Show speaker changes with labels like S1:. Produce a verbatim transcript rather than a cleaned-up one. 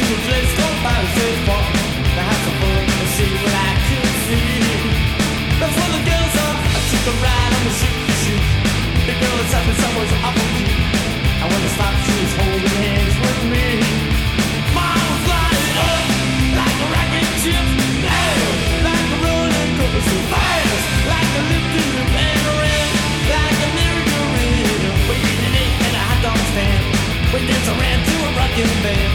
S1: let's go by the safe bar. To have some fun and see what I could see. Before the girls up, I took a ride on the shoot shoot. The girl is up and someone's up on you. I want to stop, she was holding hands with me. Mom was flying up like a rocket ship, down like a rolling coaster, fast like a lifted and around like a merry-go-round. We did it in a hot dog stand. We danced around to a rockin' band.